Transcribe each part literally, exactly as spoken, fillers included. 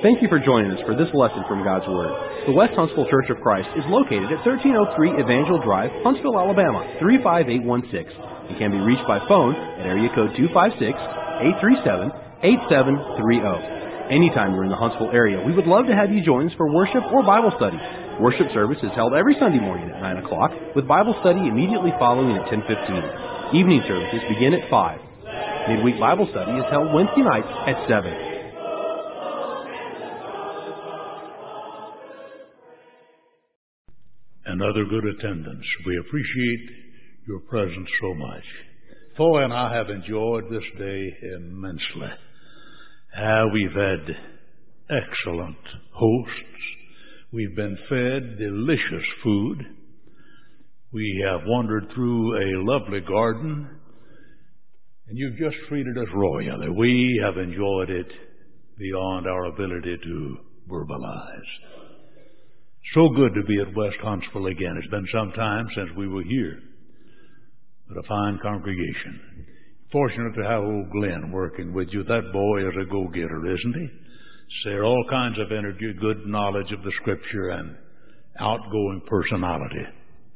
Thank you for joining us for this lesson from God's Word. The West Huntsville Church of Christ is located at thirteen oh three Evangel Drive, Huntsville, Alabama, three five eight one six, and can be reached by phone at area code two five six, eight three seven, eight seven three zero. Anytime you're in the Huntsville area, we would love to have you join us for worship or Bible study. Worship service is held every Sunday morning at nine o'clock, with Bible study immediately following at ten fifteen. Evening services begin at five. Midweek Bible study is held Wednesday nights at seven. And other good attendance. We appreciate your presence so much. Foy and I have enjoyed this day immensely. Uh, we've had excellent hosts. We've been fed delicious food. We have wandered through a lovely garden. And you've just treated us royally. We have enjoyed it beyond our ability to verbalize. So good to be at West Huntsville again. It's been some time since we were here. But a fine congregation. Fortunate to have old Glenn working with you. That boy is a go-getter, isn't he? Share all kinds of energy, good knowledge of the Scripture, and outgoing personality.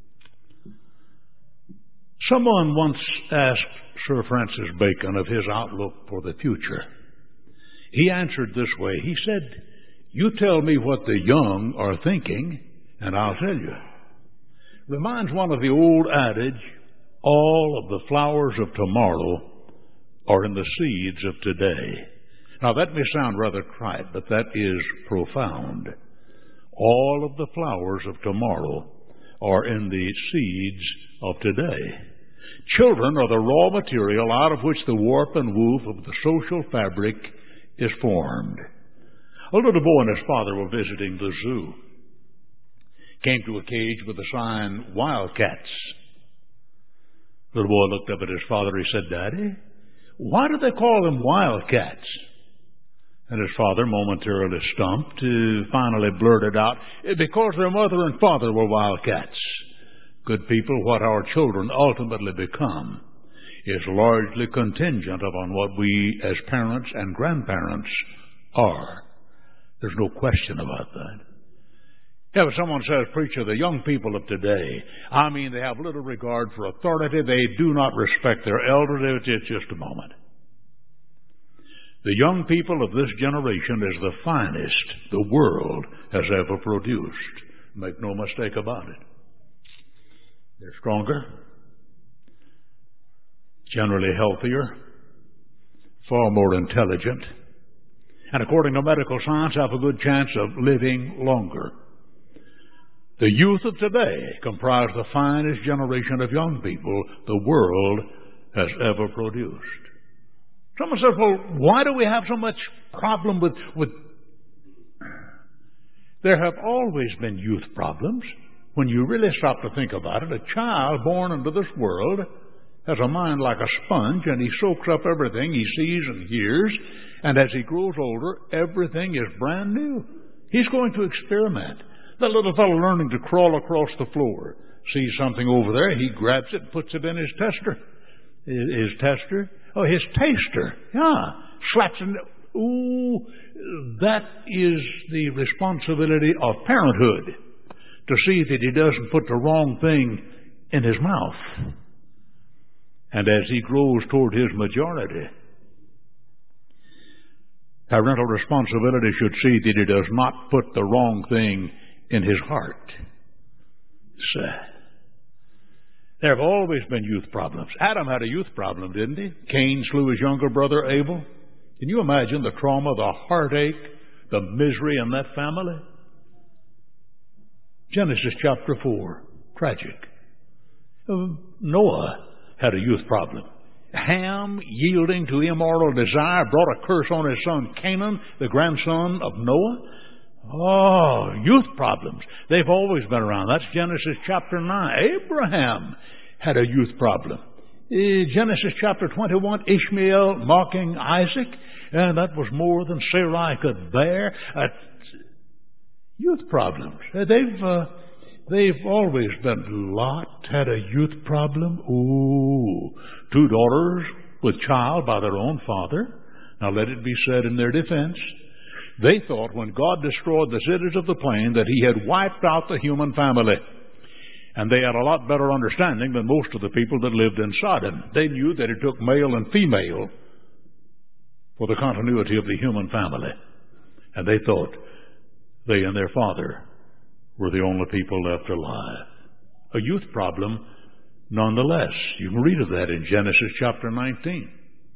Someone once asked Sir Francis Bacon of his outlook for the future. He answered this way. He said, "You tell me what the young are thinking, and I'll tell you." Reminds one of the old adage, all of the flowers of tomorrow are in the seeds of today. Now that may sound rather trite, but that is profound. All of the flowers of tomorrow are in the seeds of today. Children are the raw material out of which the warp and woof of the social fabric is formed. A little boy and his father were visiting the zoo. Came to a cage with the sign, "Wildcats." Little boy looked up at his father. He said, "Daddy, why do they call them wildcats?" And his father, momentarily stumped, uh, finally blurted out, "Because their mother and father were wildcats." Good people, what our children ultimately become is largely contingent upon what we as parents and grandparents are. There's no question about that. Yeah, but someone says, "Preacher, the young people of today, I mean, they have little regard for authority. They do not respect their elders." It's just a moment. The young people of this generation is the finest the world has ever produced. Make no mistake about it. They're stronger, generally healthier, far more intelligent, and according to medical science, have a good chance of living longer. The youth of today comprise the finest generation of young people the world has ever produced. Someone says, "Well, why do we have so much problem with, with... There have always been youth problems. When you really stop to think about it, a child born into this world has a mind like a sponge, and he soaks up everything he sees and hears, and as he grows older, everything is brand new. He's going to experiment. That little fellow learning to crawl across the floor, sees something over there, he grabs it and puts it in his tester. His tester? Oh, his taster. Yeah. Slaps it. Ooh, that is the responsibility of parenthood, to see that he doesn't put the wrong thing in his mouth. And as he grows toward his majority, parental responsibility should see that he does not put the wrong thing in his heart. Sad. There have always been youth problems. Adam had a youth problem, didn't he? Cain slew his younger brother Abel. Can you imagine the trauma, the heartache, the misery in that family? Genesis chapter four, tragic. Noah had a youth problem. Ham, yielding to immoral desire, brought a curse on his son Canaan, the grandson of Noah. Oh, youth problems. They've always been around. That's Genesis chapter nine. Abraham had a youth problem. Genesis chapter twenty-one, Ishmael mocking Isaac, and that was more than Sarai could bear. Uh, youth problems. They've uh, they've always been. Lot had a youth problem. Ooh, two daughters with child by their own father. Now let it be said in their defense, They thought when God destroyed the cities of the plain that He had wiped out the human family. And they had a lot better understanding than most of the people that lived in Sodom. They knew that it took male and female for the continuity of the human family. And they thought they and their father were the only people left alive. A youth problem, nonetheless. You can read of that in Genesis chapter nineteen.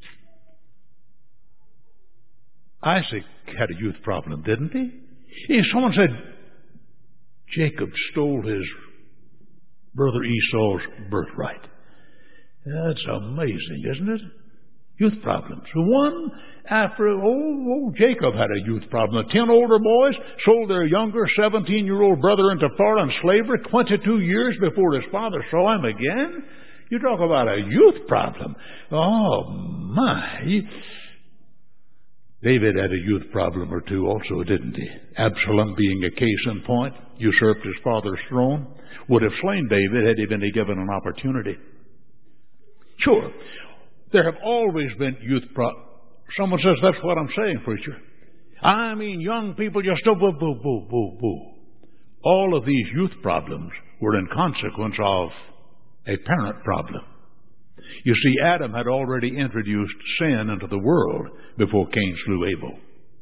Isaac had a youth problem, didn't he? If someone said Jacob stole his brother Esau's birthright. That's amazing, isn't it? Youth problems. One after, oh, oh, Jacob had a youth problem. The ten older boys sold their younger seventeen-year-old brother into foreign slavery twenty-two years before his father saw him again. You talk about a youth problem. Oh, my. David had a youth problem or two also, didn't he? Absalom, being a case in point, usurped his father's throne, would have slain David had he been given an opportunity. Sure, there have always been youth problems. Someone says, that's what I'm saying, preacher. I mean, young people just boo, boo, boo, boo, boo, boo. All of these youth problems were in consequence of a parent problem. You see, Adam had already introduced sin into the world before Cain slew Abel.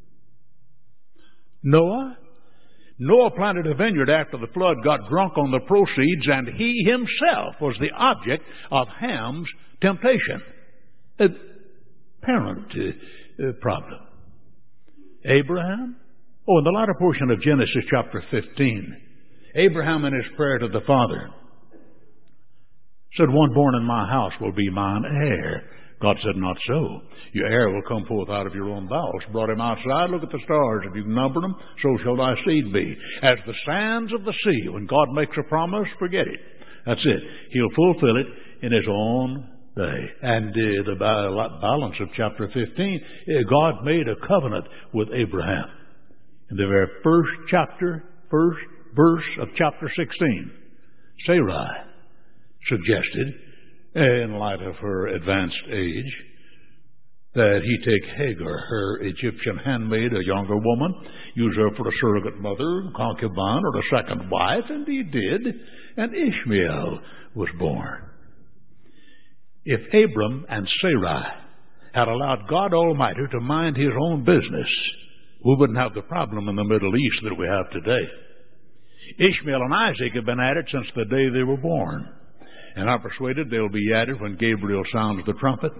Noah? Noah planted a vineyard after the flood, got drunk on the proceeds, and he himself was the object of Ham's temptation. A parent uh, uh, problem. Abraham? Oh, in the latter portion of Genesis chapter fifteen, Abraham in his prayer to the Father said, one born in my house will be mine heir. God said, not so. Your heir will come forth out of your own bowels. Brought him outside. Look at the stars. If you can number them, so shall thy seed be. As the sands of the sea. When God makes a promise, forget it. That's it. He'll fulfill it in His own day. And uh, the balance of chapter fifteen, uh, God made a covenant with Abraham. In the very first chapter, first verse of chapter sixteen, Sarai suggested, in light of her advanced age, that he take Hagar, her Egyptian handmaid, a younger woman, use her for a surrogate mother, concubine, or a second wife, and he did, and Ishmael was born. If Abram and Sarai had allowed God Almighty to mind His own business, we wouldn't have the problem in the Middle East that we have today. Ishmael and Isaac have been at it since the day they were born. And I'm persuaded they'll be at it when Gabriel sounds the trumpet.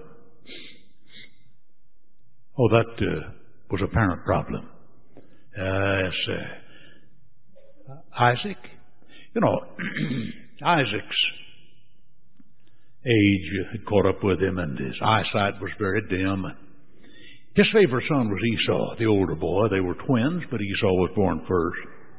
Oh, that uh, was a parent problem. Uh, yes, uh, Isaac, you know, Isaac's age had caught up with him, and his eyesight was very dim. His favorite son was Esau, the older boy. They were twins, but Esau was born first.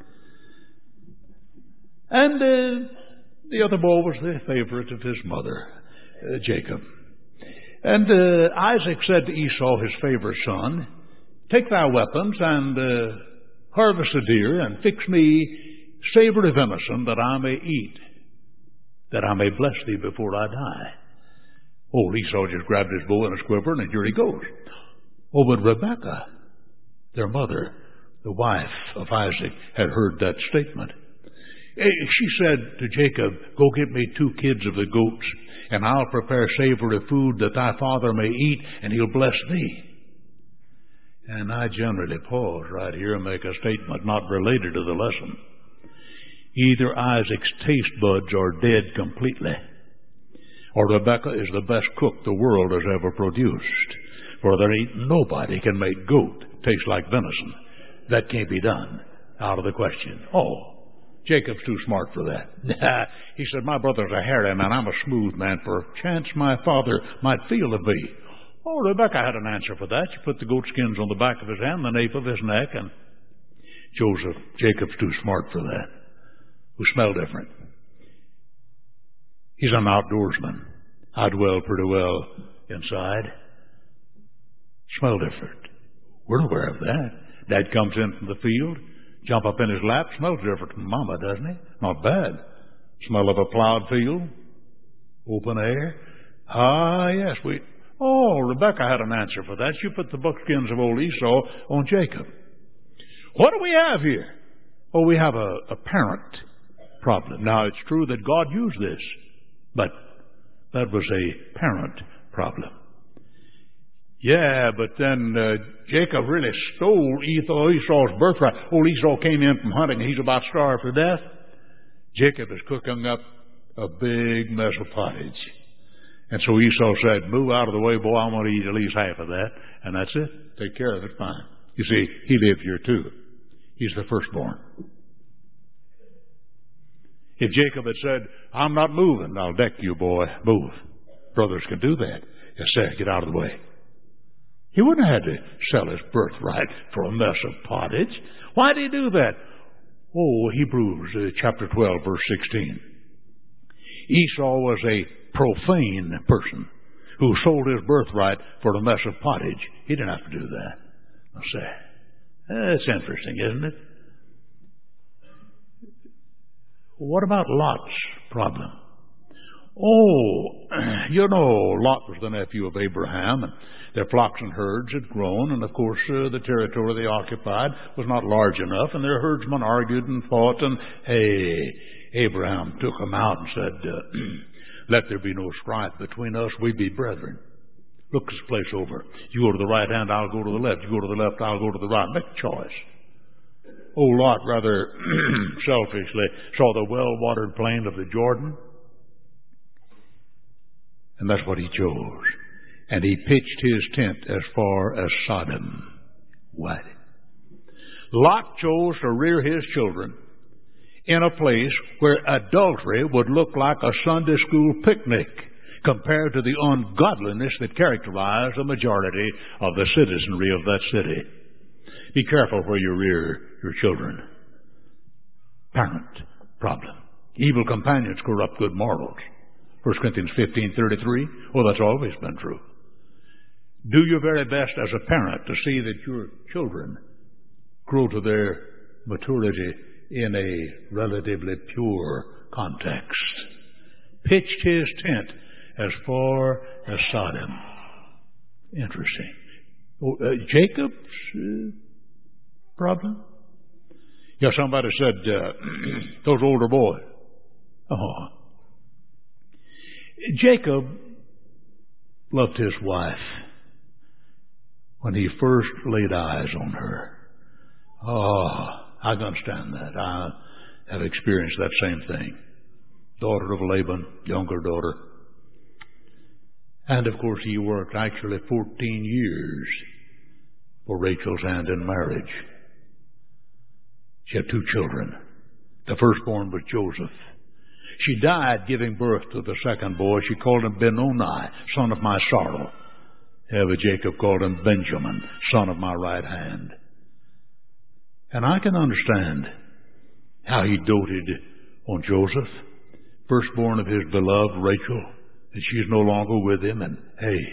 And uh, the other boy was the favorite of his mother, uh, Jacob. And uh, Isaac said to Esau, his favorite son, take thy weapons and uh, harvest a deer and fix me savory venison that I may eat, that I may bless thee before I die. Old Esau just grabbed his bow and his quiver, and here he goes. Oh, but Rebekah, their mother, the wife of Isaac, had heard that statement. She said to Jacob, go get me two kids of the goats, and I'll prepare savory food that thy father may eat, and he'll bless thee. And I generally pause right here and make a statement not related to the lesson. Either Isaac's taste buds are dead completely, or Rebekah is the best cook the world has ever produced. For there ain't nobody can make goat taste like venison. That can't be done. Out of the question. Oh, Jacob's too smart for that. He said, my brother's a hairy man. I'm a smooth man. Perchance my father might feel of thee. Oh, Rebekah had an answer for that. She put the goat skins on the back of his hand, the nape of his neck, and Joseph, Jacob's too smart for that. Who smell different. He's an outdoorsman. I dwell pretty well inside. Smell different. We're aware of that. Dad comes in from the field, jump up in his lap, smells different from Mama, doesn't he? Not bad. Smell of a plowed field, open air. Ah, yes, we... Oh, Rebekah had an answer for that. She put the buckskins of old Esau on Jacob. What do we have here? Oh, we have a, a parent problem. Now, it's true that God used this, but that was a parent problem. Yeah, but then uh, Jacob really stole Esau's birthright. Old Esau came in from hunting, and he's about starved to death. Jacob is cooking up a big mess of pottage. And so Esau said, move out of the way, boy, I want to eat at least half of that. And that's it. Take care of it, fine. You see, he lived here too. He's the firstborn. If Jacob had said, I'm not moving, I'll deck you, boy, move. Brothers can do that. Yes, sir, get out of the way. He wouldn't have had to sell his birthright for a mess of pottage. Why did he do that? Oh, Hebrews uh, chapter twelve, verse sixteen. Esau was a profane person who sold his birthright for a mess of pottage. He didn't have to do that. I'll say, that's interesting, isn't it? What about Lot's problem? Oh, you know, Lot was the nephew of Abraham, and their flocks and herds had grown, and of course uh, the territory they occupied was not large enough, and their herdsmen argued and fought, and hey, Abraham took them out and said, uh, let there be no strife between us, we be brethren. Look this place over. You go to the right hand, I'll go to the left. You go to the left, I'll go to the right. Make a choice. Oh, Lot rather selfishly saw the well-watered plain of the Jordan, and that's what he chose. And he pitched his tent as far as Sodom. What? Lot chose to rear his children in a place where adultery would look like a Sunday school picnic compared to the ungodliness that characterized the majority of the citizenry of that city. Be careful where you rear your children. Parent problem. Evil companions corrupt good morals. First Corinthians fifteen thirty-three. Oh, that's always been true. Do your very best as a parent to see that your children grow to their maturity in a relatively pure context. Pitched his tent as far as Sodom. Interesting. Oh, uh, Jacob's uh, problem? Yeah, somebody said, uh, those older boys. Oh. Jacob loved his wife when he first laid eyes on her. Oh, I can understand that. I have experienced that same thing. Daughter of Laban, younger daughter. And of course he worked actually fourteen years for Rachel's hand in marriage. She had two children. The firstborn was Joseph. She died giving birth to the second boy. She called him Benoni, son of my sorrow. Ever Jacob called him Benjamin, son of my right hand. And I can understand how he doted on Joseph, firstborn of his beloved Rachel, and she's no longer with him. And hey,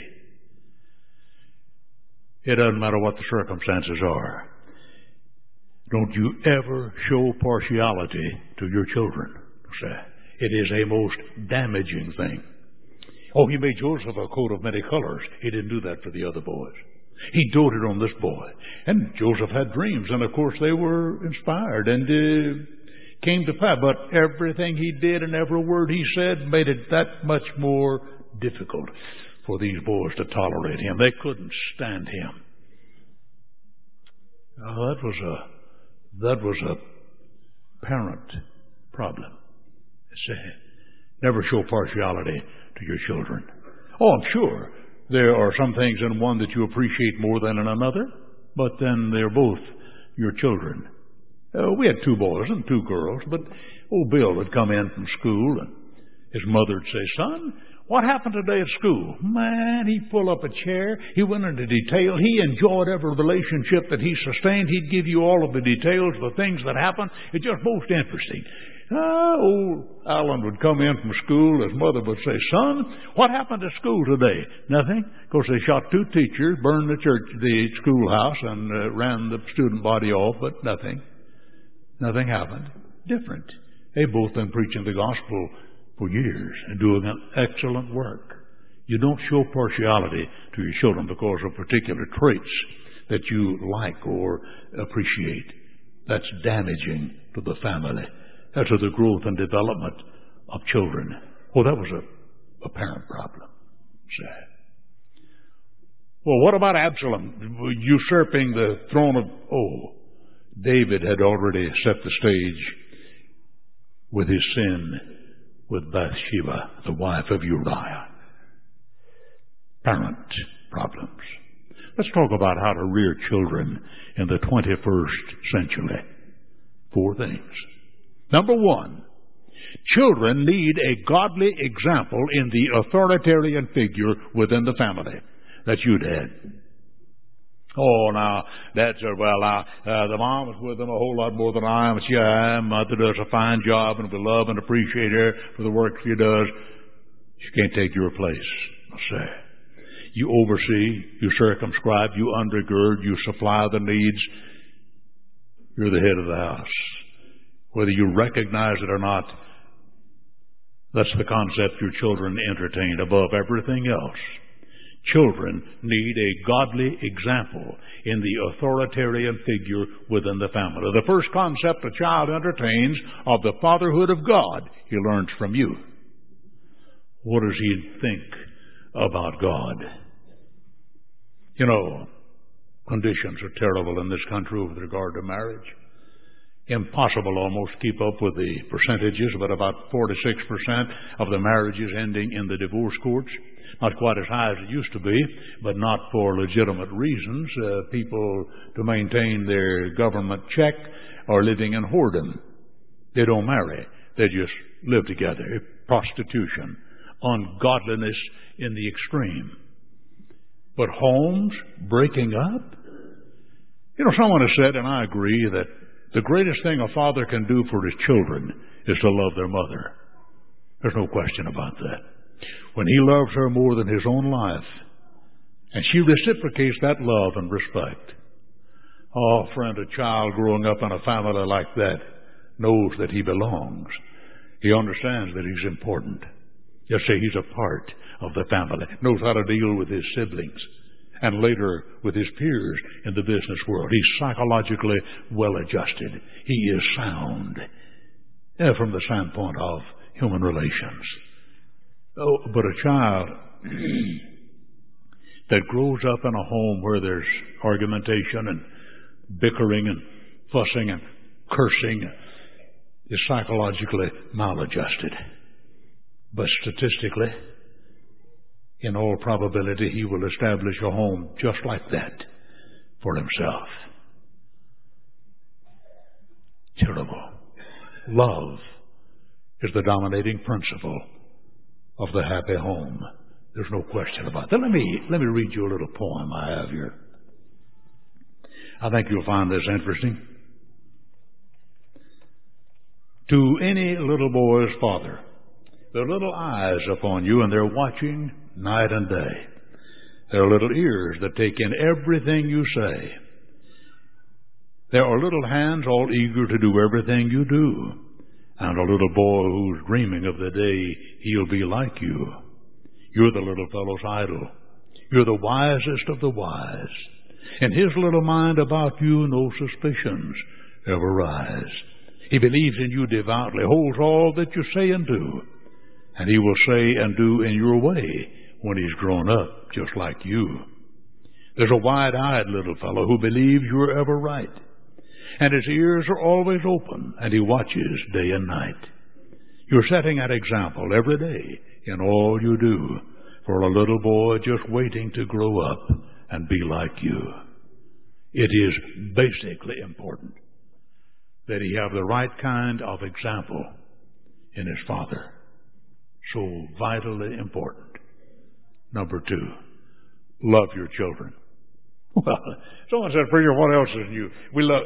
it doesn't matter what the circumstances are. Don't you ever show partiality to your children. It is a most damaging thing. Oh, he made Joseph a coat of many colors. He didn't do that for the other boys. He doted on this boy. And Joseph had dreams, and of course they were inspired and uh, came to pass. But everything he did and every word he said made it that much more difficult for these boys to tolerate him. They couldn't stand him. Oh, that was a that was a parent problem. Never show partiality to your children. Oh, I'm sure there are some things in one that you appreciate more than in another, but then they're both your children. Uh, we had two boys and two girls, but old Bill would come in from school, and his mother would say, "Son, what happened today at school?" Man, he'd pull up a chair. He went into detail. He enjoyed every relationship that he sustained. He'd give you all of the details, the things that happened. It's just most interesting. Ah, old Alan would come in from school. His mother would say, "Son, what happened at school today?" "Nothing. Of course, they shot two teachers, burned the church, the schoolhouse, and uh, ran the student body off, but nothing. Nothing happened." Different. They've both been preaching the gospel for years and doing an excellent work. You don't show partiality to your children because of particular traits that you like or appreciate. that's damaging to the family, and to the growth and development of children. Oh, that was a, a parent problem. Sad. Well, what about Absalom usurping the throne of... Oh, David had already set the stage with his sin with Bathsheba, the wife of Uriah. Parent problems. Let's talk about how to rear children in the twenty-first century. Four things. Number one, children need a godly example in the authoritarian figure within the family. That's you, Dad. Oh, now, Dad said, well, now, uh, the mom is with them a whole lot more than I am. She, I am. Mother does a fine job, and we love and appreciate her for the work she does. She can't take your place, I say. You oversee, you circumscribe, you undergird, you supply the needs. You're the head of the house. Whether you recognize it or not, that's the concept your children entertain above everything else. Children need a godly example in the authoritarian figure within the family. The first concept a child entertains of the fatherhood of God, he learns from you. What does he think about God? You know, conditions are terrible in this country with regard to marriage. Impossible almost to keep up with the percentages, but about forty-six percent of the marriages ending in the divorce courts. Not quite as high as it used to be, but not for legitimate reasons. Uh, people to maintain their government check are living in whoredom. They don't marry. They just live together. Prostitution, ungodliness in the extreme. But homes breaking up? You know, someone has said, and I agree, that the greatest thing a father can do for his children is to love their mother. There's no question about that. When he loves her more than his own life, and she reciprocates that love and respect. Oh, friend, a child growing up in a family like that knows that he belongs. He understands that he's important. Just say he's a part of the family. Knows how to deal with his siblings. And later with his peers in the business world. He's psychologically well adjusted. He is sound yeah, from the standpoint of human relations. Oh, but a child that grows up in a home where there's argumentation and bickering and fussing and cursing is psychologically maladjusted. But statistically, in all probability, he will establish a home just like that for himself. Terrible. Love is the dominating principle of the happy home. There's no question about that. Let me, let me read you a little poem I have here. I think you'll find this interesting. To any little boy's father, there are little eyes upon you, and they're watching night and day. There are little ears that take in everything you say. There are little hands all eager to do everything you do. And a little boy who's dreaming of the day he'll be like you. You're the little fellow's idol. You're the wisest of the wise. In his little mind about you, no suspicions ever rise. He believes in you devoutly, holds all that you say and do. And he will say and do in your way when he's grown up, just like you. There's a wide-eyed little fellow who believes you're ever right. And his ears are always open, and he watches day and night. You're setting an example every day in all you do for a little boy just waiting to grow up and be like you. It is basically important that he have the right kind of example in his father. So vitally important. Number two, love your children. Well, someone said, preacher, what else is new? We love...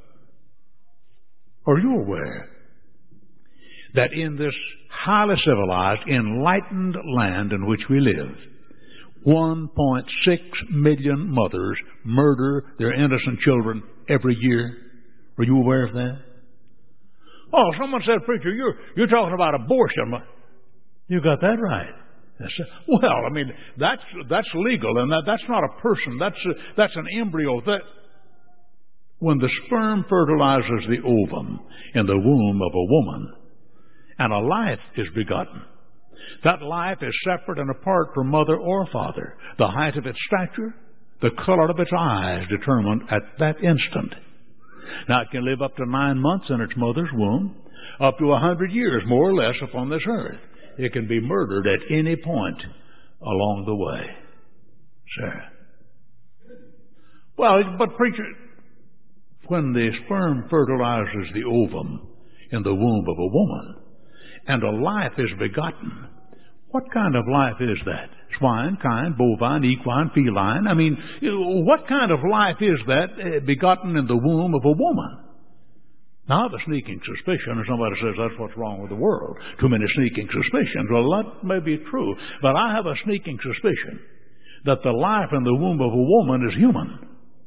Are you aware that in this highly civilized, enlightened land in which we live, one point six million mothers murder their innocent children every year? Are you aware of that? Oh, someone said, preacher, you're, you're talking about abortion. You got that right. Well, I mean, that's that's legal, and that, that's not a person. That's a, that's an embryo. That when the sperm fertilizes the ovum in the womb of a woman, and a life is begotten, that life is separate and apart from mother or father. The height of its stature, the color of its eyes determined at that instant. Now, it can live up to nine months in its mother's womb, up to a hundred years, more or less, upon this earth. It can be murdered at any point along the way. Sir. Well, but preacher, when the sperm fertilizes the ovum in the womb of a woman, and a life is begotten, what kind of life is that? Swine, kind, bovine, equine, feline? I mean, what kind of life is that uh, begotten in the womb of a woman? Now, I have a sneaking suspicion, and somebody says that's what's wrong with the world. Too many sneaking suspicions. Well, that may be true, but I have a sneaking suspicion that the life in the womb of a woman is human.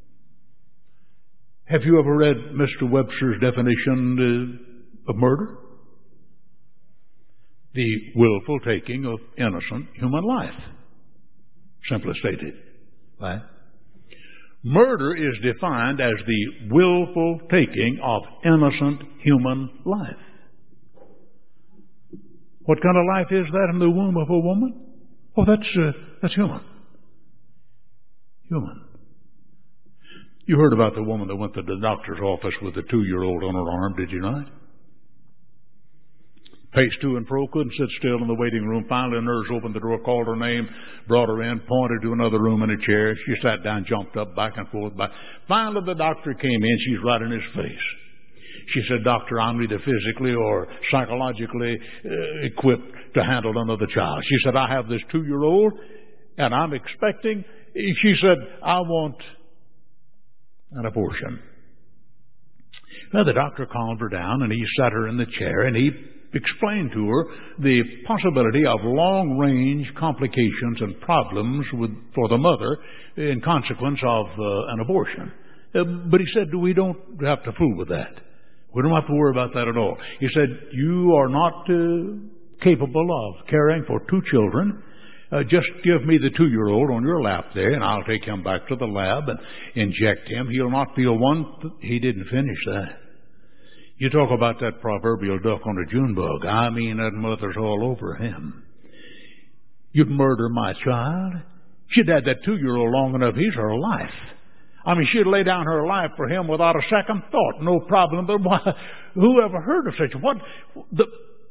Have you ever read Mister Webster's definition uh, of murder? The willful taking of innocent human life. Simply stated. Right? Murder is defined as the willful taking of innocent human life. What kind of life is that in the womb of a woman? Oh, that's, uh, that's human. Human. You heard about the woman that went to the doctor's office with the two-year-old on her arm, did you not? Paced to and fro, couldn't sit still in the waiting room. Finally, a nurse opened the door, called her name, brought her in, pointed to another room in a chair. She sat down, jumped up, back and forth. Back. Finally, the doctor came in. She's right in his face. She said, "Doctor, I'm neither physically or psychologically uh, equipped to handle another child." She said, "I have this two-year-old, and I'm expecting." She said, "I want an abortion." Now, the doctor calmed her down, and he sat her in the chair, and he explained to her the possibility of long-range complications and problems with, for the mother in consequence of uh, an abortion. Uh, but he said, we don't have to fool with that. We don't have to worry about that at all. He said, you are not uh, capable of caring for two children. Uh, just give me the two-year-old on your lap there, and I'll take him back to the lab and inject him. He'll not feel one... Th- he didn't finish that. You talk about that proverbial duck on a June bug. I mean, that mother's all over him. You'd murder my child? She'd had that two-year-old long enough. He's her life. I mean, she'd lay down her life for him without a second thought. No problem. But why, who ever heard of such? What the?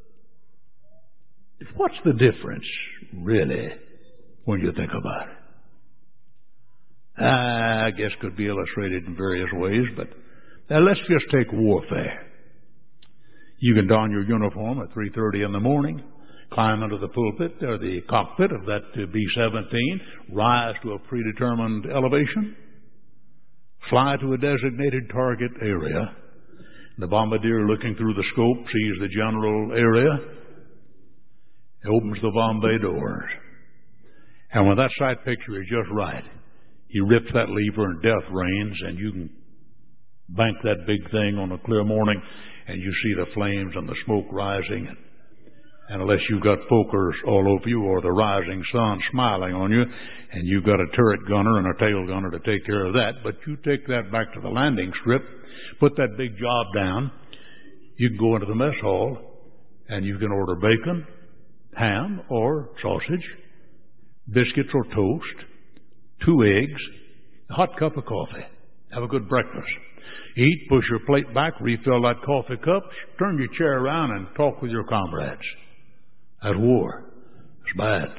What's the difference, really, when you think about it? I guess could be illustrated in various ways, but now let's just take warfare. You can don your uniform at three thirty in the morning, climb into the pulpit or the cockpit of that B seventeen, rise to a predetermined elevation, fly to a designated target area. The bombardier, looking through the scope, sees the general area, opens the bomb bay doors. And when that sight picture is just right, he rips that lever and death reigns, and you can bank that big thing on a clear morning, and you see the flames and the smoke rising. And unless you've got pokers all over you or the rising sun smiling on you, and you've got a turret gunner and a tail gunner to take care of that, but you take that back to the landing strip, put that big job down, you can go into the mess hall, and you can order bacon, ham or sausage, biscuits or toast, two eggs, a hot cup of coffee. Have a good breakfast. Eat, push your plate back, refill that coffee cup, turn your chair around and talk with your comrades. At war. It's bad.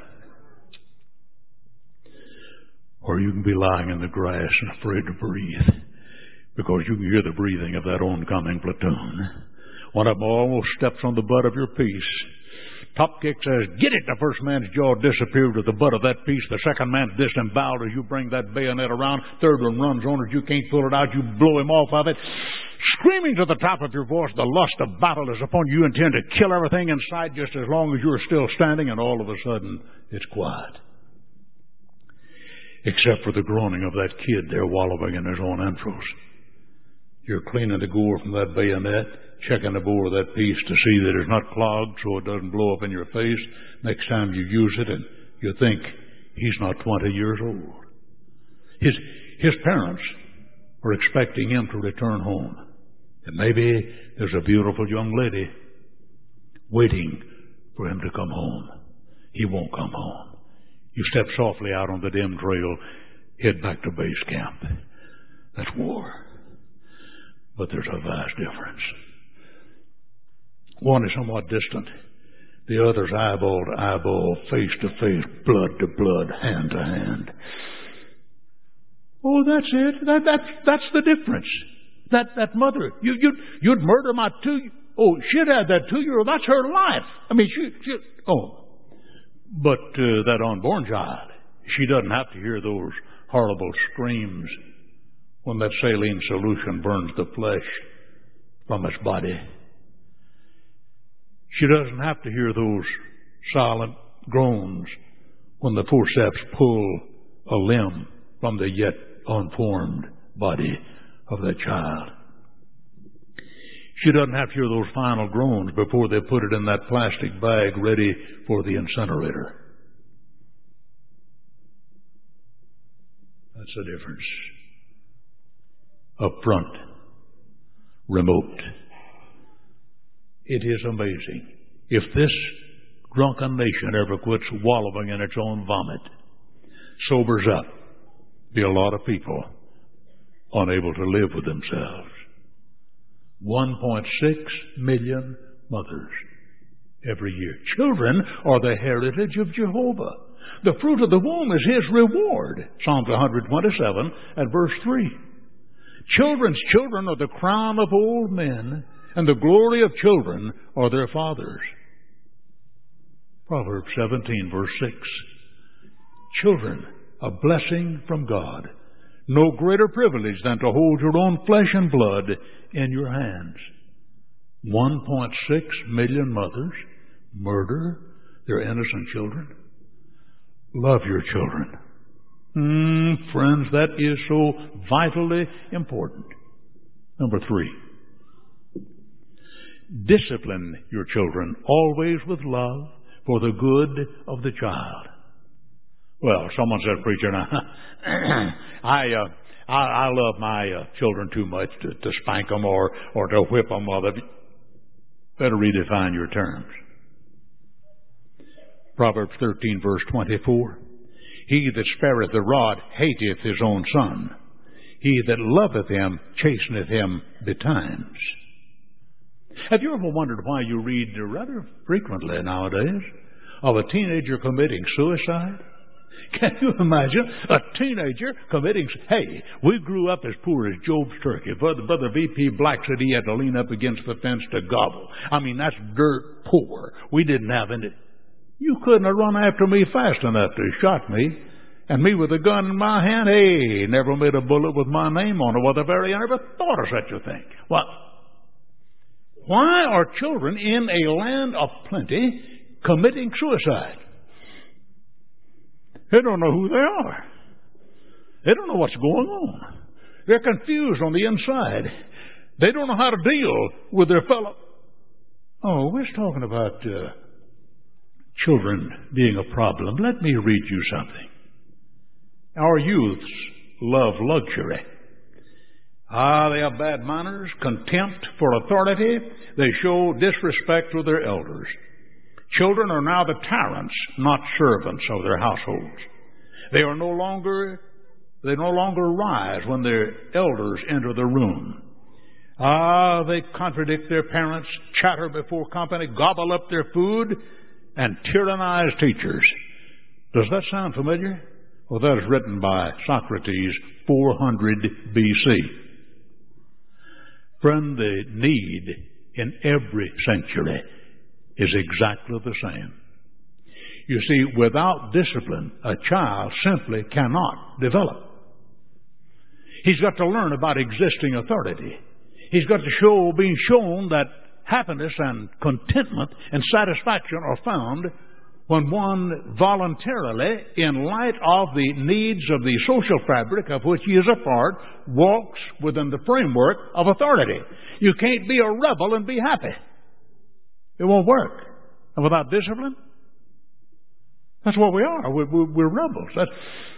Or you can be lying in the grass and afraid to breathe because you can hear the breathing of that oncoming platoon. One of them almost steps on the butt of your piece. Top kick says, get it. The first man's jaw disappeared with the butt of that piece. The second man's disemboweled as you bring that bayonet around. Third one runs on it. You can't pull it out. You blow him off of it. Screaming to the top of your voice, the lust of battle is upon you. You intend to kill everything in sight just as long as you're still standing, and all of a sudden, it's quiet. Except for the groaning of that kid there wallowing in his own entrails. You're cleaning the gore from that bayonet, checking the bore of that piece to see that it's not clogged so it doesn't blow up in your face next time you use it, and you think he's not twenty years old. His, his parents are expecting him to return home. And maybe there's a beautiful young lady waiting for him to come home. He won't come home. You step softly out on the dim trail, head back to base camp. That's war. But there's a vast difference. One is somewhat distant. The other's eyeball to eyeball, face to face, blood to blood, hand to hand. Oh, that's it. That, that's, that's the difference. That, that mother, you, you'd, you'd murder my two, oh, she'd had that two-year-old. That's her life. I mean, she, she oh. But uh, that unborn child, she doesn't have to hear those horrible screams when that saline solution burns the flesh from its body. She doesn't have to hear those silent groans when the forceps pull a limb from the yet unformed body of that child. She doesn't have to hear those final groans before they put it in that plastic bag ready for the incinerator. That's the difference. Up front, remote. It is amazing. If this drunken nation ever quits wallowing in its own vomit, sobers up, be a lot of people unable to live with themselves. one point six million mothers every year. Children are the heritage of Jehovah. The fruit of the womb is His reward. Psalms one twenty-seven and verse three. Children's children are the crown of old men, and the glory of children are their fathers. Proverbs seventeen, verse six. Children, a blessing from God. No greater privilege than to hold your own flesh and blood in your hands. one point six million mothers murder their innocent children. Love your children. Mm, friends, that is so vitally important. Number three. Discipline your children always with love for the good of the child. Well, someone said, preacher, now, I, uh, I I love my uh, children too much to, to spank them or, or to whip them. Well, they better redefine your terms. Proverbs thirteen, verse twenty-four. He that spareth the rod hateth his own son. He that loveth him chasteneth him betimes. Have you ever wondered why you read rather frequently nowadays of a teenager committing suicide? Can you imagine a teenager committing... Hey, we grew up as poor as Job's turkey. Brother, Brother V P Black said he had to lean up against the fence to gobble. I mean, that's dirt poor. We didn't have any... You couldn't have run after me fast enough to have shot me. And me with a gun in my hand, hey, never made a bullet with my name on it. Well, the very I never thought of such a thing. Well, why are children in a land of plenty committing suicide? They don't know who they are. They don't know what's going on. They're confused on the inside. They don't know how to deal with their fellow. Oh, we're talking about uh, children being a problem. Let me read you something. Our youths love luxury. Ah, they have bad manners, contempt for authority. They show disrespect to their elders. Children are now the tyrants, not servants of their households. They are no longer, they no longer rise when their elders enter the room. Ah, they contradict their parents, chatter before company, gobble up their food, and tyrannize teachers. Does that sound familiar? Well, that is written by Socrates, four hundred B C. Friend, the need in every century is exactly the same. You see, without discipline, a child simply cannot develop. He's got to learn about existing authority. He's got to show, being shown that happiness and contentment and satisfaction are found when one voluntarily, in light of the needs of the social fabric of which he is a part, walks within the framework of authority. You can't be a rebel and be happy. It won't work. And without discipline, that's what we are. We're, we're, we're rebels. That's,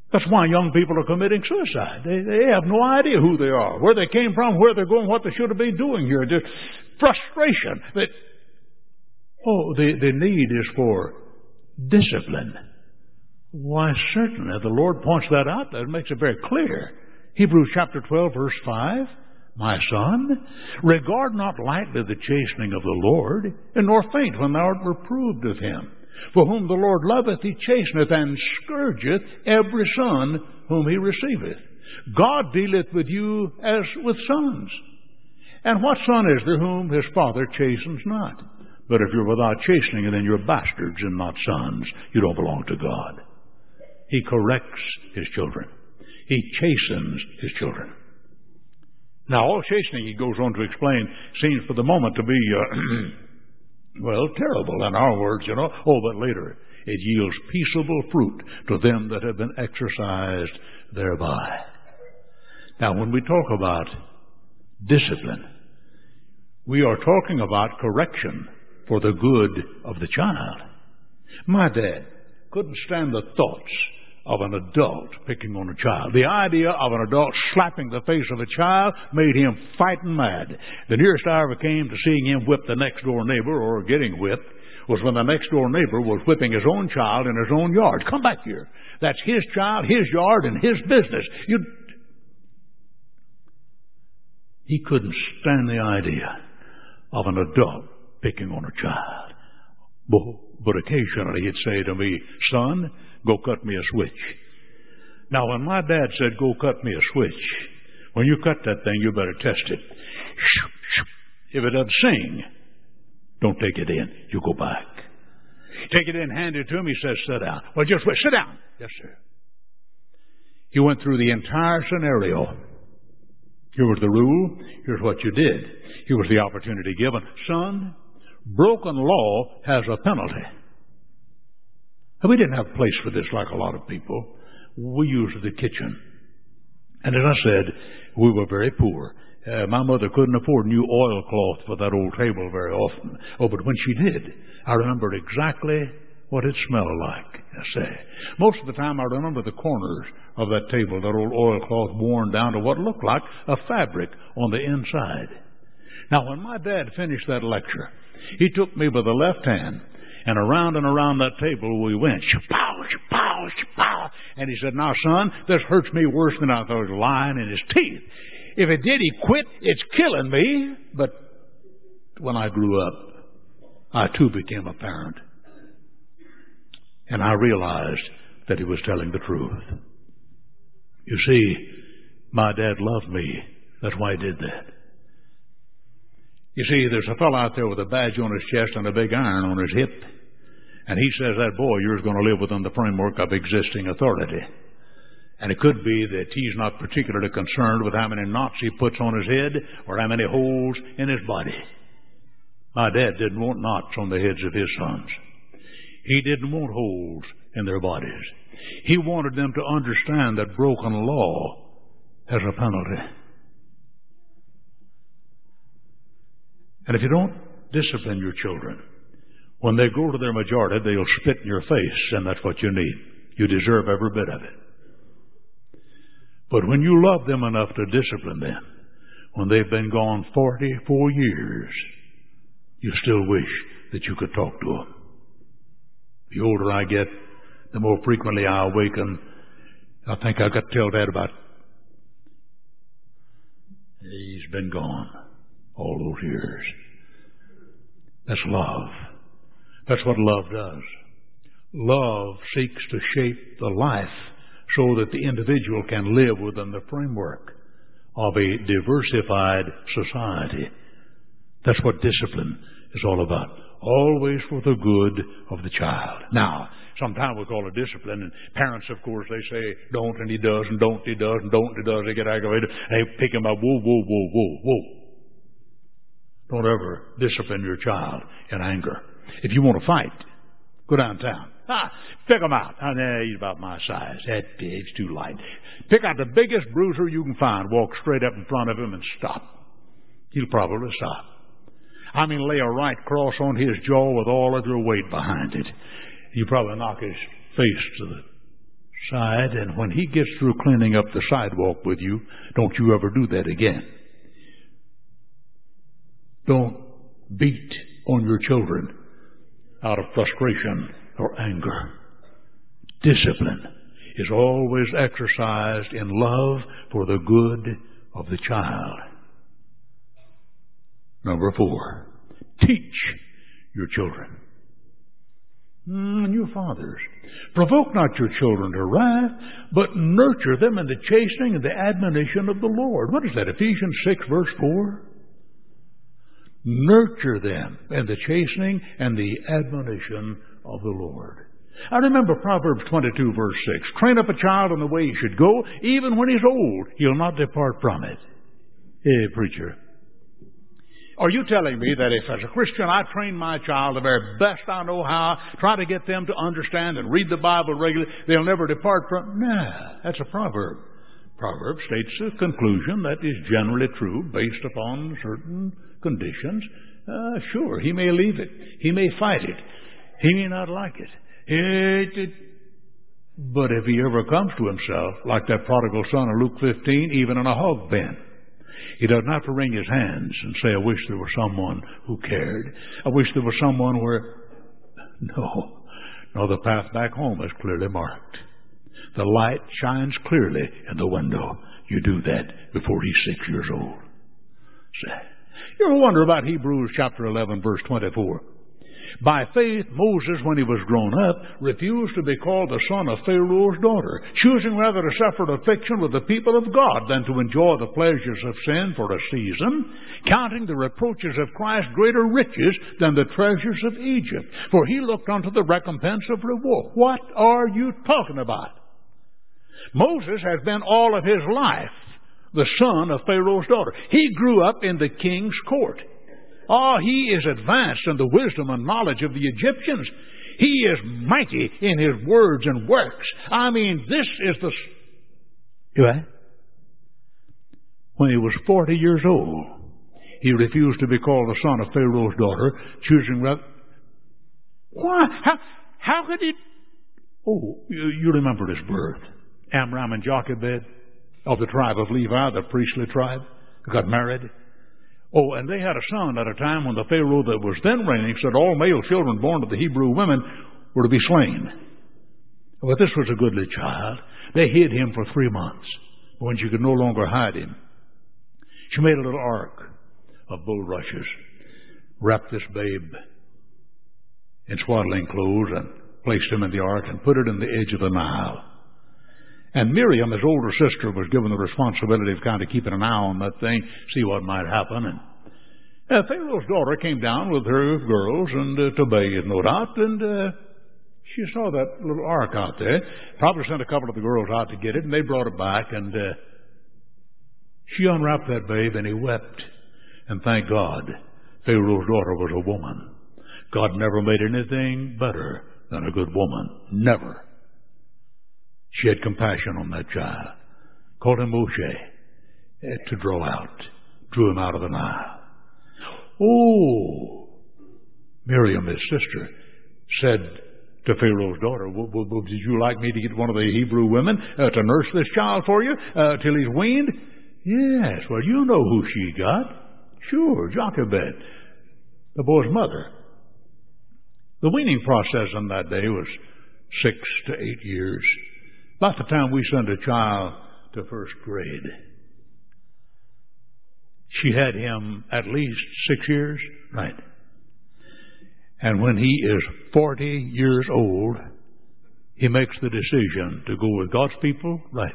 That's why young people are committing suicide. They, they have no idea who they are, where they came from, where they're going, what they should have been doing here. Just frustration. That, oh, the, the need is for discipline. Why, certainly. The Lord points that out. That makes it very clear. Hebrews chapter twelve, verse five. My son, regard not lightly the chastening of the Lord, and nor faint when thou art reproved of him. For whom the Lord loveth, he chasteneth, and scourgeth every son whom he receiveth. God dealeth with you as with sons. And what son is there whom his father chastens not? But if you're without chastening, then you're bastards and not sons. You don't belong to God. He corrects his children. He chastens his children. Now, all chastening, he goes on to explain, seems for the moment to be, uh, well, terrible in our words, you know. Oh, but later, it yields peaceable fruit to them that have been exercised thereby. Now, when we talk about discipline, we are talking about correction for the good of the child. My dad couldn't stand the thoughts of an adult picking on a child. The idea of an adult slapping the face of a child made him fighting mad. The nearest I ever came to seeing him whip the next door neighbor or getting whipped was when the next door neighbor was whipping his own child in his own yard. Come back here. That's his child, his yard, and his business. You... He couldn't stand the idea of an adult picking on a child. But occasionally he'd say to me, son, go cut me a switch. Now, when my dad said, go cut me a switch, when you cut that thing, you better test it. If it doesn't sing, don't take it in. You go back. Take it in, hand it to him. He says, sit down. Well, just wait. Sit down. Yes, sir. He went through the entire scenario. Here was the rule. Here's what you did. Here was the opportunity given. Son, broken law has a penalty. And we didn't have a place for this like a lot of people. We used the kitchen. And as I said, we were very poor. Uh, my mother couldn't afford new oilcloth for that old table very often. Oh, but when she did, I remembered exactly what it smelled like, I say. Most of the time I remember the corners of that table, that old oilcloth worn down to what looked like a fabric on the inside. Now, when my dad finished that lecture, he took me by the left hand, and around and around that table we went. Shapow, shapow, shapow. And he said, now, son, this hurts me worse than I thought. It was lying in his teeth. If it did, he quit. It's killing me. But when I grew up, I too became a parent. And I realized that he was telling the truth. You see, my dad loved me. That's why he did that. You see, there's a fellow out there with a badge on his chest and a big iron on his hip. And he says, that boy, you're going to live within the framework of existing authority. And it could be that he's not particularly concerned with how many knots he puts on his head or how many holes in his body. My dad didn't want knots on the heads of his sons. He didn't want holes in their bodies. He wanted them to understand that broken law has a penalty. And if you don't discipline your children, when they grow to their majority, they'll spit in your face, and that's what you need. You deserve every bit of it. But when you love them enough to discipline them, when they've been gone forty-four years, you still wish that you could talk to them. The older I get, the more frequently I awaken. I think I've got to tell Dad about, he's been gone all those years. That's love. That's what love does. Love seeks to shape the life so that the individual can live within the framework of a diversified society. That's what discipline is all about. Always for the good of the child. Now, sometimes we call it discipline, and parents, of course, they say, don't, and he does, and don't, he does, and don't, he does. They get aggravated, and they pick him up. Whoa, whoa, whoa, whoa, whoa. Don't ever discipline your child in anger. If you want to fight, go downtown. Ah, pick him out. Oh, no, he's about my size. That he's too light. Pick out the biggest bruiser you can find. Walk straight up in front of him and stop. He'll probably stop. I mean, lay a right cross on his jaw with all of your weight behind it. You probably knock his face to the side, and when he gets through cleaning up the sidewalk with you, don't you ever do that again. Don't beat on your children out of frustration or anger. Discipline is always exercised in love for the good of the child. Number four, teach your children. And you fathers, provoke not your children to wrath, but nurture them in the chastening and the admonition of the Lord. What is that? Ephesians six, verse four? Nurture them in the chastening and the admonition of the Lord. I remember Proverbs twenty-two, verse six. Train up a child in the way he should go. Even when he's old, he'll not depart from it. Hey, preacher. Are you telling me that if as a Christian I train my child the very best I know how, try to get them to understand and read the Bible regularly, they'll never depart from it? Nah, that's a proverb. Proverb states a conclusion that is generally true based upon certain conditions. Uh, sure, he may leave it. He may fight it. He may not like it. It, it. But if he ever comes to himself, like that prodigal son in Luke fifteen, even in a hog pen, he doesn't have to wring his hands and say, I wish there were someone who cared. I wish there was someone where... No. No, the path back home is clearly marked. The light shines clearly in the window. You do that before he's six years old. You ever wonder about Hebrews chapter eleven, verse twenty-four? By faith, Moses, when he was grown up, refused to be called the son of Pharaoh's daughter, choosing rather to suffer affliction with the people of God than to enjoy the pleasures of sin for a season, counting the reproaches of Christ greater riches than the treasures of Egypt. For he looked unto the recompense of reward. What are you talking about? Moses has been all of his life the son of Pharaoh's daughter. He grew up in the king's court. Oh, he is advanced in the wisdom and knowledge of the Egyptians. He is mighty in his words and works. I mean, this is the... What? When he was forty years old, he refused to be called the son of Pharaoh's daughter, choosing rather... Why? How, how could he... Oh, you, you remember his birth. Amram and Jochebed of the tribe of Levi, the priestly tribe, got married. Oh, and they had a son at a time when the Pharaoh that was then reigning said all male children born to the Hebrew women were to be slain. But this was a goodly child. They hid him for three months. When she could no longer hide him, she made a little ark of bulrushes, wrapped this babe in swaddling clothes and placed him in the ark and put it in the edge of the Nile. And Miriam, his older sister, was given the responsibility of kind of keeping an eye on that thing, see what might happen. And uh, Pharaoh's daughter came down with her girls and uh, to bathe, no doubt, and uh, she saw that little ark out there. Probably sent a couple of the girls out to get it, and they brought it back, and uh, she unwrapped that babe, and he wept. And thank God, Pharaoh's daughter was a woman. God never made anything better than a good woman. Never. She had compassion on that child, called him Moshe, to draw out, drew him out of the Nile. Oh, Miriam, his sister, said to Pharaoh's daughter, well, well, well, did you like me to get one of the Hebrew women uh, to nurse this child for you uh, till he's weaned? Yes, well, you know who she got. Sure, Jochebed, the boy's mother. The weaning process on that day was six to eight years. About the time we send a child to first grade. She had him at least six years, right? And when he is forty years old, he makes the decision to go with God's people, right?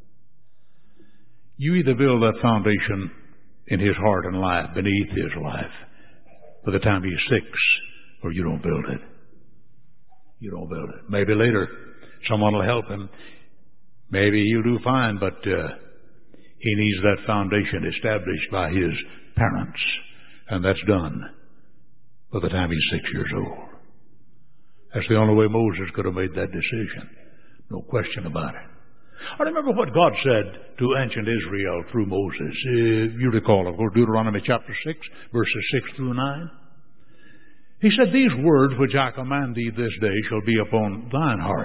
You either build that foundation in his heart and life, beneath his life, by the time he's six, or you don't build it. You don't build it. Maybe later, someone will help him. Maybe he'll do fine, but uh, he needs that foundation established by his parents. And that's done by the time he's six years old. That's the only way Moses could have made that decision. No question about it. I remember what God said to ancient Israel through Moses. Uh, you recall, of course, Deuteronomy chapter six, verses six through nine. He said, these words which I command thee this day shall be upon thine heart.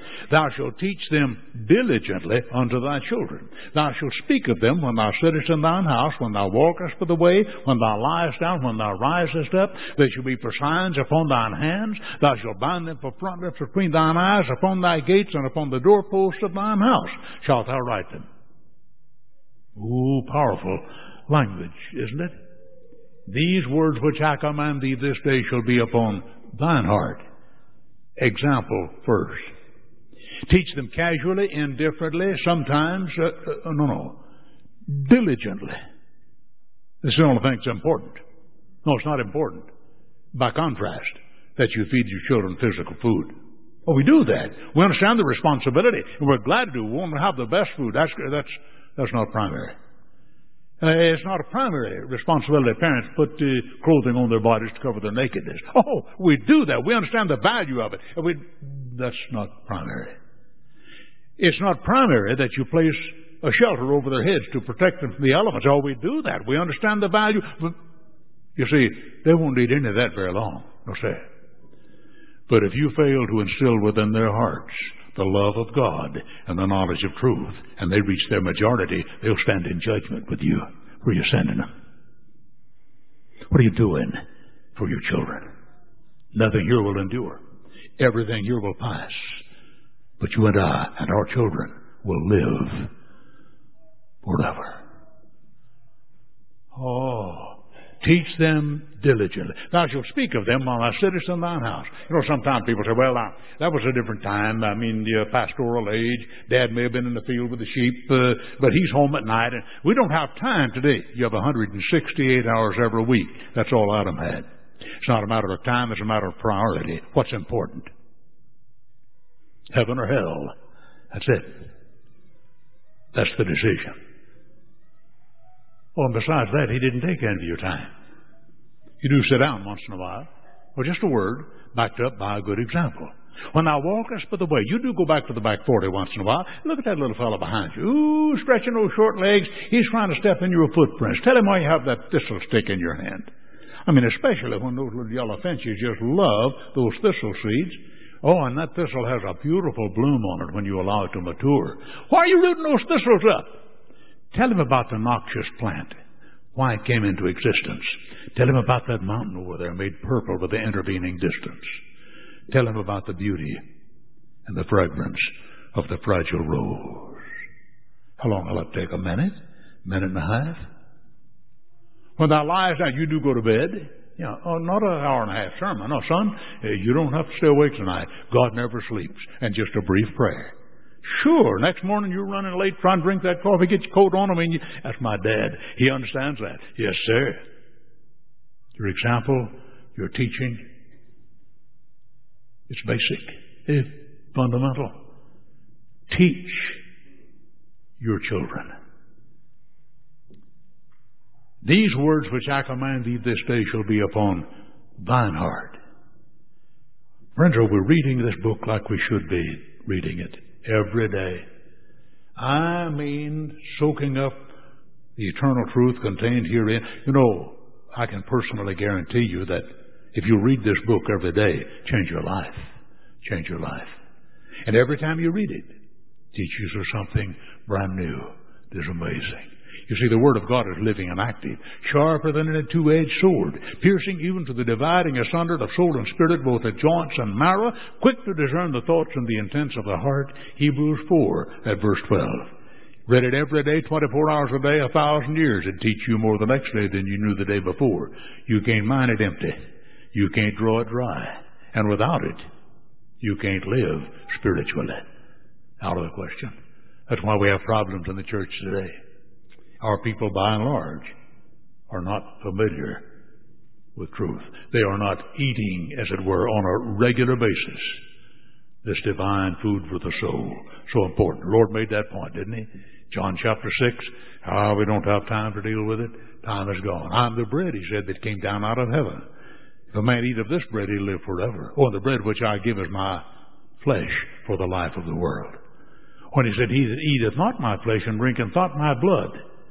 Thou shalt teach them diligently unto thy children. Thou shalt speak of them when thou sittest in thine house, when thou walkest by the way, when thou liest down, when thou risest up. They shall be for signs upon thine hands. Thou shalt bind them for frontlets between thine eyes, upon thy gates, and upon the doorposts of thine house shalt thou write them. Ooh, powerful language, isn't it? These words which I command thee this day shall be upon thine heart. Example first. Teach them casually, indifferently, sometimes, uh, uh, no, no, diligently. This is the only thing that's important. No, it's not important. By contrast, that you feed your children physical food. Oh, we do that. We understand the responsibility, and we're glad to do. We want to have the best food. That's that's that's not primary. Uh, it's not a primary responsibility. Parents put uh, clothing on their bodies to cover their nakedness. Oh, we do that. We understand the value of it. And we, that's not primary. It's not primary that you place a shelter over their heads to protect them from the elements. Oh, we do that. We understand the value. But you see, they won't need any of that very long. No, say. But if you fail to instill within their hearts the love of God and the knowledge of truth, and they reach their majority, they'll stand in judgment with you. Where are you sending them? What are you doing for your children? Nothing here will endure. Everything here will pass. But you and I and our children will live forever. Oh, teach them diligently. Thou shalt speak of them while thou sittest in thine house. You know, sometimes people say, well, now, that was a different time. I mean, the pastoral age. Dad may have been in the field with the sheep, uh, but he's home at night. And we don't have time today. You have one hundred sixty-eight hours every week. That's all Adam had. It's not a matter of time. It's a matter of priority. What's important? Heaven or hell. That's it. That's the decision. Oh, and besides that, he didn't take any of your time. You do sit down once in a while. Well, just a word, backed up by a good example. When thou walkest by the way, you do go back to the back forty once in a while. Look at that little fellow behind you. Ooh, stretching those short legs. He's trying to step in your footprints. Tell him why you have that thistle stick in your hand. I mean, especially when those little yellow finches just love those thistle seeds. Oh, and that thistle has a beautiful bloom on it when you allow it to mature. Why are you rooting those thistles up? Tell him about the noxious plant, why it came into existence. Tell him about that mountain over there made purple with the intervening distance. Tell him about the beauty and the fragrance of the fragile rose. How long will it take? A minute? Minute and a half? When thou liest down, you do go to bed. You know, oh, not an hour and a half sermon. No, son, you don't have to stay awake tonight. God never sleeps. And just a brief prayer. Sure, next morning you're running late trying to drink that coffee, get your coat on. I mean, you, that's my dad. He understands that. Yes, sir. Your example, your teaching, it's basic. It's fundamental. Teach your children. These words which I command thee this day shall be upon thine heart. Friends, are we reading this book like we should be reading it? Every day. I mean, soaking up the eternal truth contained herein. You know, I can personally guarantee you that if you read this book every day, change your life. Change your life. And every time you read it, teaches you something brand new. It's amazing. You see, the Word of God is living and active, sharper than a two-edged sword, piercing even to the dividing asunder of soul and spirit, both at joints and marrow, quick to discern the thoughts and the intents of the heart. Hebrews four at verse twelve. Read it every day, twenty-four hours a day, a thousand years. It'd teach you more the next day than you knew the day before. You can't mine it empty. You can't draw it dry. And without it, you can't live spiritually. Out of the question. That's why we have problems in the church today. Our people, by and large, are not familiar with truth. They are not eating, as it were, on a regular basis, this divine food for the soul. So important. The Lord made that point, didn't He? John chapter six. Ah, we don't have time to deal with it. Time is gone. I'm the bread, He said, that came down out of heaven. If a man eat of this bread, he'll live forever. Or the bread which I give is my flesh for the life of the world. When He said, He that eateth not my flesh and drinketh not my blood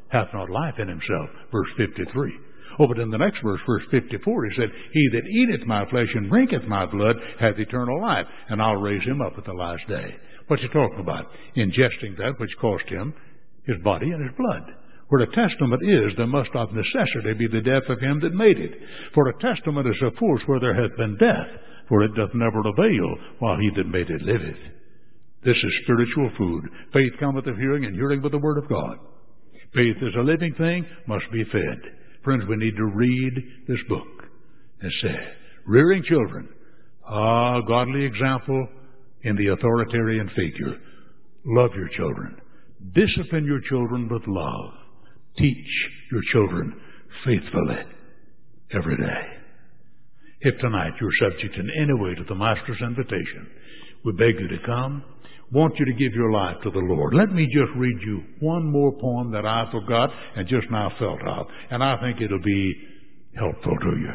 hath not life in himself, verse fifty-three. Oh, but in the next verse, verse fifty-four, he said, He that eateth my flesh and drinketh my blood hath eternal life, and I'll raise him up at the last day. What's he talking about? Ingesting that which cost him his body and his blood. Where the testament is, there must of necessity be the death of him that made it. For a testament is of force where there hath been death, for it doth never avail while he that made it liveth. This is spiritual food. Faith cometh of hearing, and hearing with the word of God. Faith is a living thing, must be fed. Friends, we need to read this book. It says, rearing children, a godly example in the authoritarian figure. Love your children. Discipline your children with love. Teach your children faithfully every day. If tonight you're subject in any way to the Master's invitation, we beg you to come. Want you to give your life to the Lord. Let me just read you one more poem that I forgot and just now felt of, and I think it'll be helpful to you.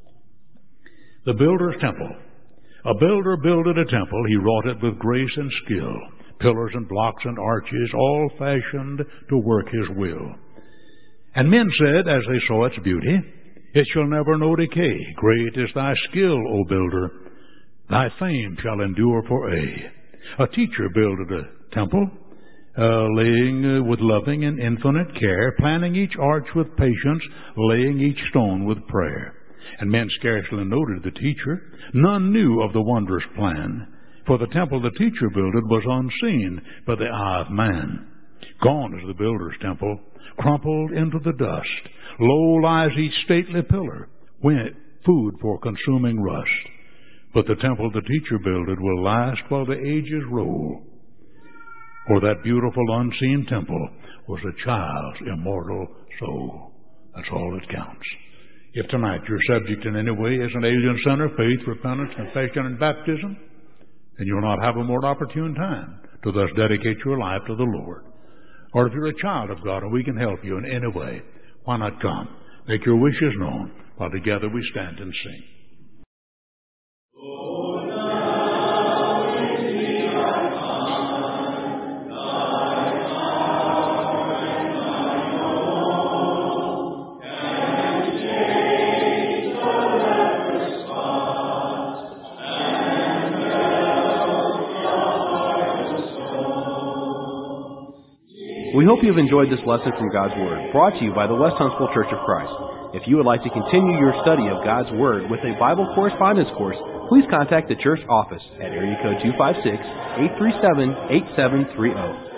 The Builder's Temple. A builder builded a temple. He wrought it with grace and skill. Pillars and blocks and arches, all fashioned to work his will. And men said, as they saw its beauty, it shall never know decay. Great is thy skill, O builder. Thy fame shall endure for aye. A teacher builded a temple, uh, laying uh, with loving and infinite care, planning each arch with patience, laying each stone with prayer. And men scarcely noted the teacher. None knew of the wondrous plan. For the temple the teacher builded was unseen by the eye of man. Gone is the builder's temple, crumpled into the dust. Low lies each stately pillar, food for consuming rust. But the temple the teacher builded will last while the ages roll. For that beautiful unseen temple was a child's immortal soul. That's all that counts. If tonight you're subject in any way as an alien son of faith, repentance, confession, and baptism, then you'll not have a more opportune time to thus dedicate your life to the Lord. Or if you're a child of God and we can help you in any way, why not come? Make your wishes known while together we stand and sing. We hope you've enjoyed this lesson from God's Word, brought to you by the West Huntsville Church of Christ. If you would like to continue your study of God's Word with a Bible correspondence course, please contact the church office at area code two five six, eight three seven, eight seven three zero.